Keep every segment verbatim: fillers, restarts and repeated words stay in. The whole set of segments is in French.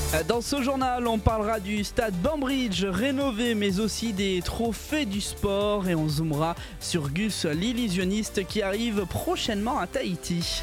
Dans ce journal, on parlera du stade Banbridge rénové, mais aussi des trophées du sport, et on zoomera sur Gus l'illusionniste qui arrive prochainement à Tahiti.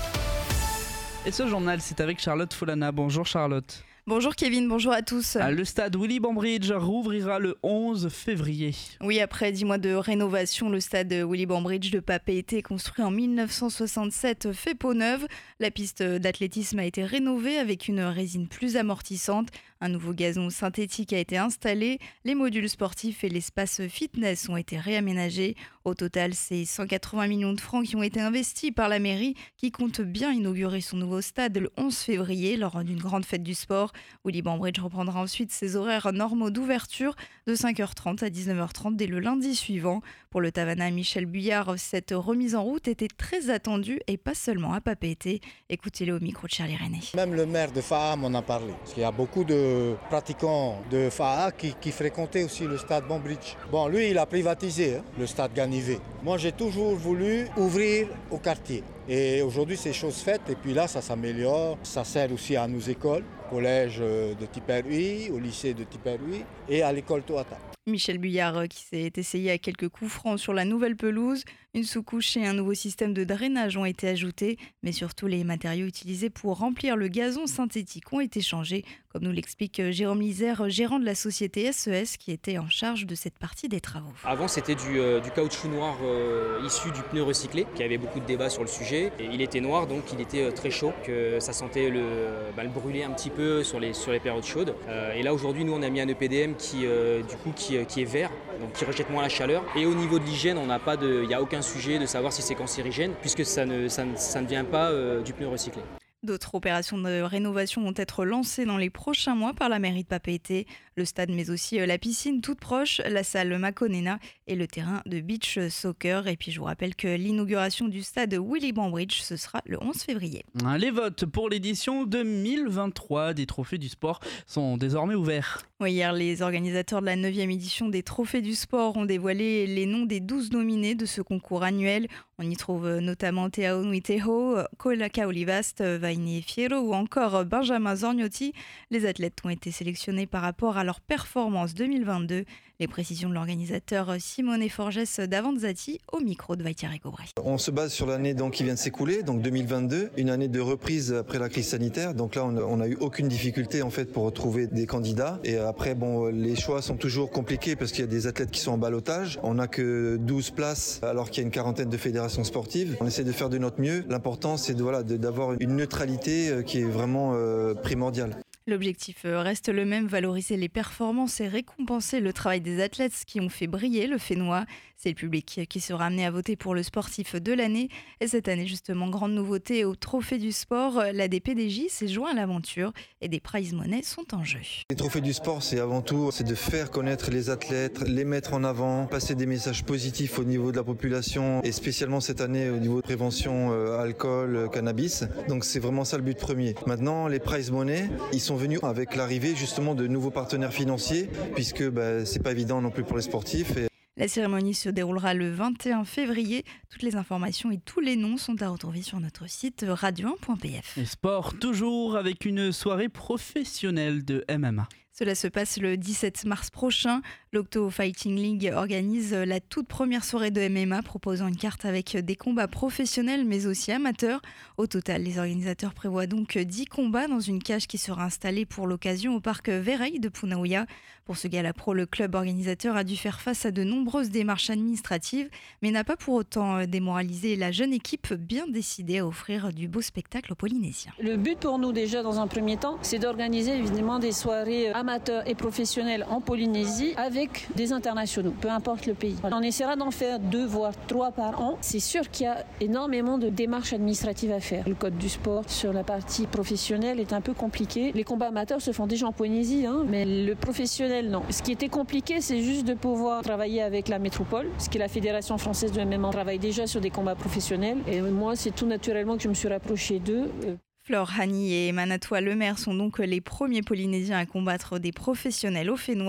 Et ce journal, c'est avec Charlotte Folana. Bonjour Charlotte. Bonjour Kevin, bonjour à tous. Le stade Willy Banbridge rouvrira le onze février. Oui, après dix mois de rénovation, le stade Willy Banbridge de Papeete, construit en mille neuf cent soixante-sept, fait peau neuve. La piste d'athlétisme a été rénovée avec une résine plus amortissante. Un nouveau gazon synthétique a été installé. Les modules sportifs et l'espace fitness ont été réaménagés. Au total, c'est cent quatre-vingts millions de francs qui ont été investis par la mairie, qui compte bien inaugurer son nouveau stade le onze février lors d'une grande fête du sport. Willy Banbridge reprendra ensuite ses horaires normaux d'ouverture de cinq heures trente à dix-neuf heures trente dès le lundi suivant. Pour le Tavana Michel Buyard, cette remise en route était très attendue et pas seulement à Papeete. Écoutez-le au micro de Charlie René. Même le maire de Faha m'en a parlé. Parce qu'il y a beaucoup de pratiquants de Faha qui, qui fréquentaient aussi le stade Banbridge. Bon, lui, il a privatisé hein, le stade Ganivet. Moi, j'ai toujours voulu ouvrir au quartier. Et aujourd'hui, c'est chose faite. Et puis là, ça s'améliore. Ça sert aussi à nos écoles, au collège de Tiperui, au lycée de Tiperui et à l'école Toata. Michel Buyard qui s'est essayé à quelques coups francs sur la nouvelle pelouse. Une sous-couche et un nouveau système de drainage ont été ajoutés, mais surtout les matériaux utilisés pour remplir le gazon synthétique ont été changés, comme nous l'explique Jérôme Lisère, gérant de la société S E S qui était en charge de cette partie des travaux. Avant, c'était du, euh, du caoutchouc noir euh, issu du pneu recyclé, qui avait beaucoup de débats sur le sujet. Et il était noir, donc il était euh, très chaud, que ça sentait le, bah, le brûler un petit peu sur les, sur les périodes chaudes. Euh, et là, aujourd'hui, nous, on a mis un E P D M qui, euh, du coup, qui, qui est vert, donc qui rejette moins la chaleur. Et au niveau de l'hygiène, on n'a pas de, il n'y a aucun sujet de savoir si c'est cancérigène, puisque ça ne, ça ne, ça ne vient pas euh, du pneu recyclé. D'autres opérations de rénovation vont être lancées dans les prochains mois par la mairie de Papeete. Le stade, mais aussi la piscine toute proche, la salle Maconena et le terrain de beach soccer. Et puis je vous rappelle que l'inauguration du stade Willy Banbridge, ce sera le onze février. Les votes pour l'édition deux mille vingt-trois des Trophées du Sport sont désormais ouverts. Oui, hier, les organisateurs de la neuvième édition des Trophées du Sport ont dévoilé les noms des douze nominés de ce concours annuel. On y trouve notamment Teao Nuiteho, Kolaka Olivast, Vaini Fierro ou encore Benjamin Zorgnotti. Les athlètes ont été sélectionnés par rapport à leur performance deux mille vingt-deux. Les précisions de l'organisateur Simone Forges d'Avanzati au micro de Vaitiare Gobré. On se base sur l'année donc, qui vient de s'écouler, donc deux mille vingt-deux, une année de reprise après la crise sanitaire. Donc là, on n'a eu aucune difficulté en fait pour trouver des candidats. Et après, bon, les choix sont toujours compliqués parce qu'il y a des athlètes qui sont en ballottage. On n'a que douze places alors qu'il y a une quarantaine de fédérations sportives. On essaie de faire de notre mieux. L'important, c'est de, voilà, de, d'avoir une neutralité qui est vraiment euh, primordiale. L'objectif reste le même, valoriser les performances et récompenser le travail des athlètes qui ont fait briller le Fénois. C'est le public qui sera amené à voter pour le sportif de l'année. Et cette année, justement, grande nouveauté au Trophée du Sport, l'A D P D J s'est joint à l'aventure et des prize money sont en jeu. Les Trophées du Sport, c'est avant tout c'est de faire connaître les athlètes, les mettre en avant, passer des messages positifs au niveau de la population et spécialement cette année au niveau de prévention euh, alcool, euh, cannabis. Donc c'est vraiment ça le but premier. Maintenant, les prize money, ils sont venus avec l'arrivée justement de nouveaux partenaires financiers puisque bah, c'est pas évident non plus pour les sportifs. Et... La cérémonie se déroulera le vingt et un février. Toutes les informations et tous les noms sont à retrouver sur notre site radio un point p f. Et sport toujours avec une soirée professionnelle de M M A. Cela se passe le dix-sept mars prochain. L'Octo Fighting League organise la toute première soirée de M M A proposant une carte avec des combats professionnels mais aussi amateurs. Au total, les organisateurs prévoient donc dix combats dans une cage qui sera installée pour l'occasion au parc Vereil de Punaouia. Pour ce gala pro, le club organisateur a dû faire face à de nombreuses démarches administratives mais n'a pas pour autant démoralisé la jeune équipe bien décidée à offrir du beau spectacle aux Polynésiens. Le but pour nous déjà dans un premier temps, c'est d'organiser évidemment des soirées amateurs et professionnels en Polynésie avec des internationaux, peu importe le pays. On essaiera d'en faire deux voire trois par an. C'est sûr qu'il y a énormément de démarches administratives à faire. Le code du sport sur la partie professionnelle est un peu compliqué. Les combats amateurs se font déjà en Polynésie, hein, mais le professionnel non. Ce qui était compliqué, c'est juste de pouvoir travailler avec la métropole, parce que la Fédération française de M M A travaille déjà sur des combats professionnels. Et moi, c'est tout naturellement que je me suis rapprochée d'eux. Flore Hani et Manatoua Lemaire sont donc les premiers Polynésiens à combattre des professionnels au Fénois.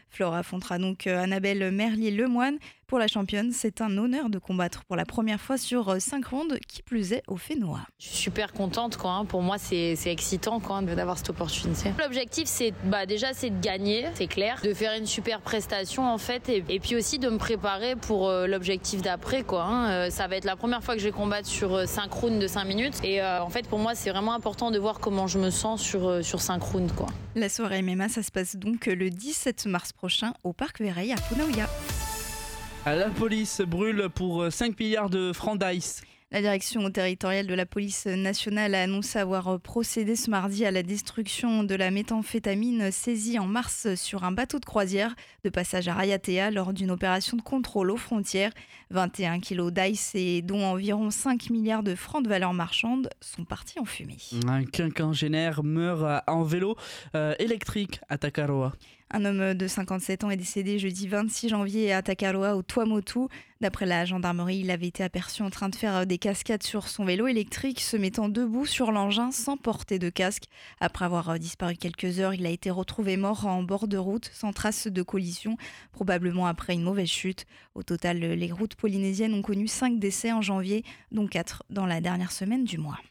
Flore affrontera donc Annabelle Merlier-Lemoine. Pour la championne, c'est un honneur de combattre pour la première fois sur cinq rondes, qui plus est au fénois. Je suis super contente, quoi, hein. Pour moi c'est, c'est excitant, quoi, d'avoir cette opportunité. L'objectif c'est bah, déjà c'est de gagner, c'est clair, de faire une super prestation en fait, et, et puis aussi de me préparer pour euh, l'objectif d'après, quoi, hein. Euh, ça va être la première fois que je vais combattre sur cinq rounds de cinq minutes, et euh, en fait pour moi c'est vraiment important de voir comment je me sens sur, euh, sur cinq rounds, quoi. La soirée M M A, ça se passe donc le dix-sept mars prochain au Parc Vereil à Punaouia. La police brûle pour cinq milliards de francs d'Ice. La direction territoriale de la police nationale a annoncé avoir procédé ce mardi à la destruction de la méthamphétamine saisie en mars sur un bateau de croisière de passage à Rayatea lors d'une opération de contrôle aux frontières. vingt et un kilos d'ice et dont environ cinq milliards de francs de valeur marchande sont partis en fumée. Un quinquagénaire meurt en vélo euh, électrique à Takaroa. Un homme de cinquante-sept ans est décédé jeudi vingt-six janvier à Takaroa au Tuamotu. D'après la gendarmerie, il avait été aperçu en train de faire des cascades sur son vélo électrique, se mettant debout sur l'engin sans porter de casque. Après avoir disparu quelques heures, il a été retrouvé mort en bord de route, sans trace de collision, probablement après une mauvaise chute. Au total, les routes polynésiennes ont connu cinq décès en janvier, dont quatre dans la dernière semaine du mois.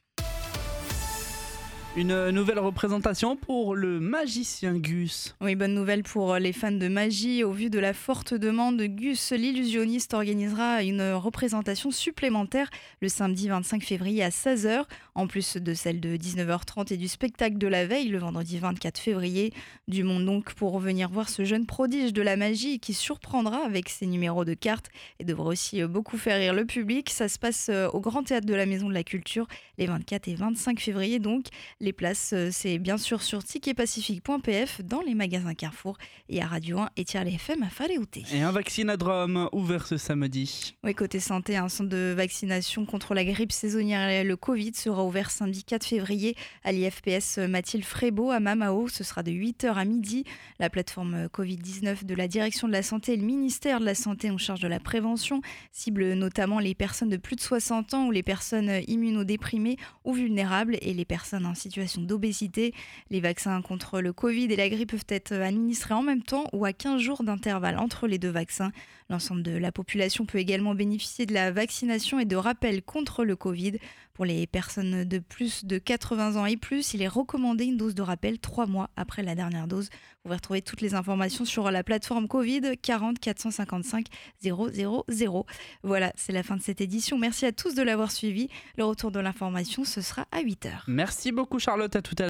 Une nouvelle représentation pour le magicien Gus. Oui, bonne nouvelle pour les fans de magie. Au vu de la forte demande, Gus l'illusionniste organisera une représentation supplémentaire le samedi vingt-cinq février à seize heures, en plus de celle de dix-neuf heures trente et du spectacle de la veille le vendredi vingt-quatre février. Du monde donc pour venir voir ce jeune prodige de la magie qui surprendra avec ses numéros de cartes et devra aussi beaucoup faire rire le public. Ça se passe au Grand Théâtre de la Maison de la Culture les vingt-quatre et vingt-cinq février donc. Les places, c'est bien sûr sur ticket pacifique point p f, dans les magasins Carrefour et à Radio un et Tiale F M à Fareouté. Et un vaccinodrome ouvert ce samedi. Oui, côté santé, un centre de vaccination contre la grippe saisonnière et le Covid sera ouvert samedi quatre février à l'I F P S Mathilde Frébeau à Mamao. Ce sera de huit heures à midi. La plateforme covid dix-neuf de la Direction de la Santé et le ministère de la Santé en charge de la prévention cible notamment les personnes de plus de soixante ans ou les personnes immunodéprimées ou vulnérables et les personnes en situation d'obésité. Les vaccins contre le Covid et la grippe peuvent être administrés en même temps ou à quinze jours d'intervalle entre les deux vaccins. L'ensemble de la population peut également bénéficier de la vaccination et de rappels contre le Covid. Pour les personnes de plus de quatre-vingts ans et plus, il est recommandé une dose de rappel trois mois après la dernière dose. Vous pouvez retrouver toutes les informations sur la plateforme Covid quarante quatre cent cinquante-cinq zéro zéro zéro. Voilà, c'est la fin de cette édition. Merci à tous de l'avoir suivi. Le retour de l'information, ce sera à huit heures. Merci beaucoup Charlotte, à tout à l'heure.